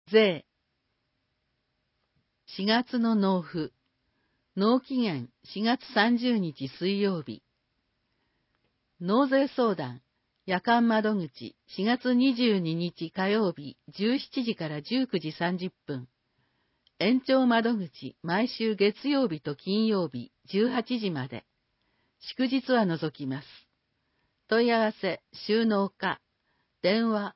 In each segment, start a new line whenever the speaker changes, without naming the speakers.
税。4月の納付。納期限4月30日水曜日。納税相談。夜間窓口4月22日火曜日17時から19時30分。延長窓口毎週月曜日と金曜日18時まで。祝日は除きます。問い合わせ、収納課。電話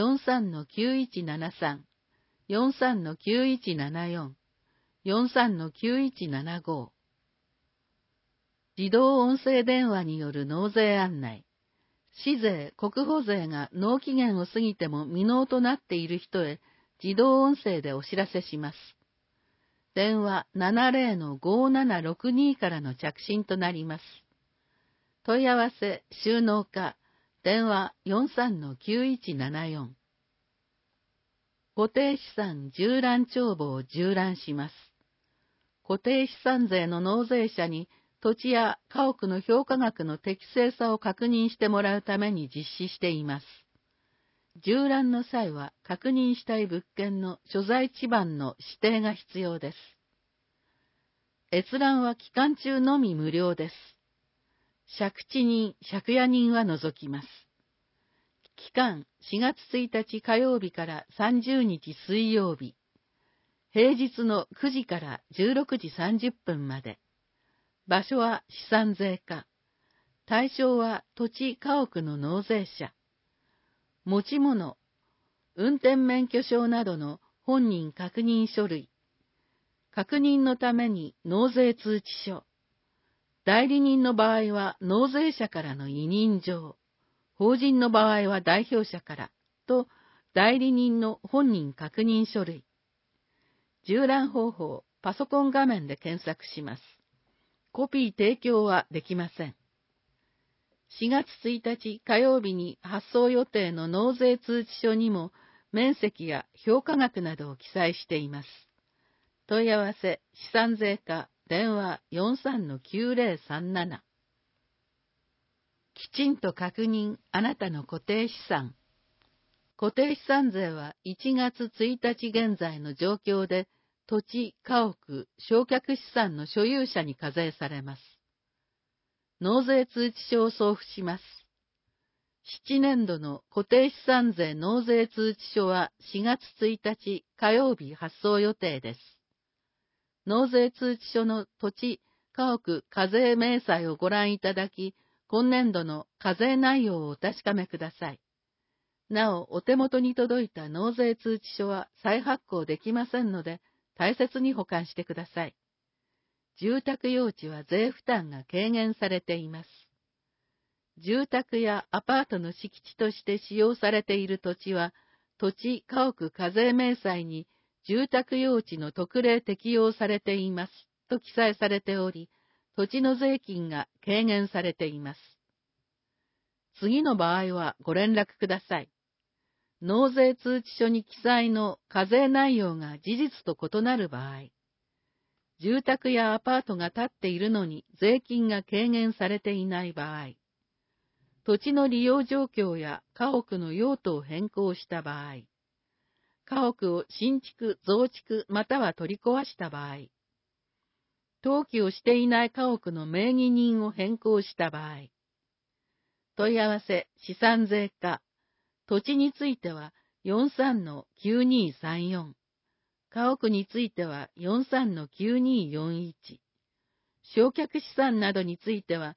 43-9173、43-9174、43-9175。自動音声電話による納税案内。市税、国保税が納期限を過ぎても未納となっている人へ自動音声でお知らせします。電話70-5762からの着信となります。問い合わせ、収納課。電話43-9174。固定資産縦覧帳簿を縦覧します。固定資産税の納税者に土地や家屋の評価額の適正さを確認してもらうために実施しています。縦覧の際は確認したい物件の所在地番の指定が必要です。閲覧は期間中のみ無料です。借地人、借家人は除きます。期間4月1日火曜日から30日水曜日。平日の9時から16時30分まで。場所は資産税課。対象は土地家屋の納税者。持ち物、運転免許証などの本人確認書類。確認のために納税通知書。代理人の場合は納税者からの委任状。法人の場合は代表者からと代理人の本人確認書類。縦覧方法、パソコン画面で検索します。コピー提供はできません。4月1日火曜日に発送予定の納税通知書にも面積や評価額などを記載しています。問い合わせ、資産税課、電話43-9037。きちんと確認、あなたの固定資産。固定資産税は1月1日現在の状況で、土地、家屋、償却資産の所有者に課税されます。納税通知書を送付します。7年度の固定資産税納税通知書は4月1日火曜日発送予定です。納税通知書の土地、家屋、課税明細をご覧いただき、今年度の課税内容をお確かめください。なお、お手元に届いた納税通知書は再発行できませんので、大切に保管してください。住宅用地は税負担が軽減されています。住宅やアパートの敷地として使用されている土地は、土地家屋課税明細に住宅用地の特例適用されていますと記載されており、土地の税金が軽減されています。次の場合はご連絡ください。納税通知書に記載の課税内容が事実と異なる場合、住宅やアパートが建っているのに税金が軽減されていない場合、土地の利用状況や家屋の用途を変更した場合、家屋を新築、増築または取り壊した場合、登記をしていない家屋の名義人を変更した場合、問い合わせ、資産税課、土地については43-9234、家屋については43-9241、償却資産などについては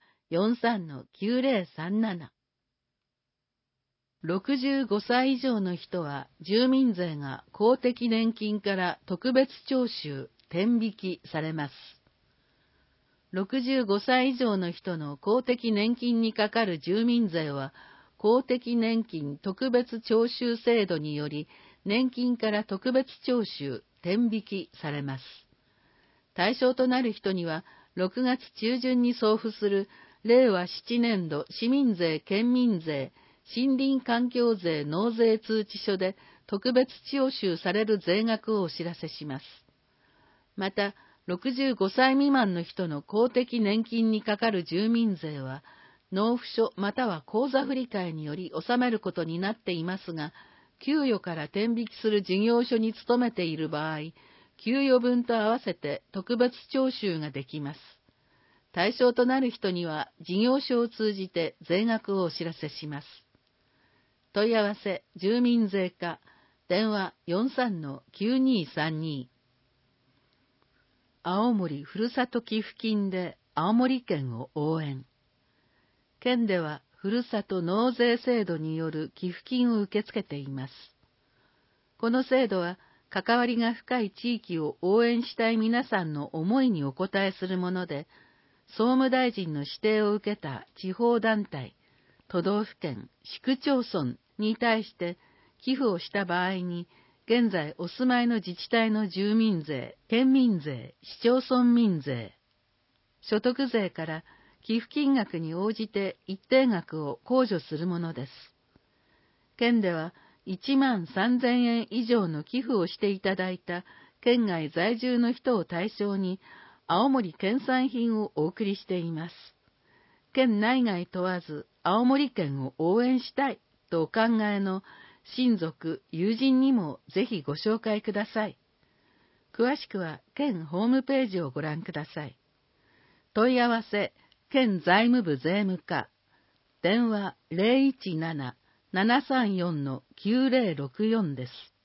43-9037。65歳以上の人は住民税が公的年金から特別徴収、天引きされます。65歳以上の人の公的年金にかかる住民税は、公的年金特別徴収制度により、年金から特別徴収、天引きされます。対象となる人には、6月中旬に送付する令和7年度市民税、県民税、森林環境税納税通知書で特別徴収される税額をお知らせします。また、65歳未満の人の公的年金にかかる住民税は、納付書または口座振替により納めることになっていますが、 給与から転引きする事業所に勤めている場合、給与分と合わせて特別徴収ができます。対象となる人には事業所を通じて税額をお知らせします。問い合わせ住民税課電話 43-9232。 青森ふるさと寄付金で青森県を応援。県ではふるさと納税制度による寄付金を受け付けています。この制度は関わりが深い地域を応援したい皆さんの思いにお応えするもので、総務大臣の指定を受けた地方団体、都道府県、市区町村に対して寄付をした場合に、現在お住まいの自治体の住民税、県民税、市町村民税、所得税から寄付金額に応じて一定額を控除するものです。県では13,000円以上の寄付をしていただいた県外在住の人を対象に青森県産品をお送りしています。県内外問わず青森県を応援したいとお考えの親族、友人にもぜひご紹介ください。詳しくは県ホームページをご覧ください。問い合わせ、県財務部税務課、電話 017-734-9064 です。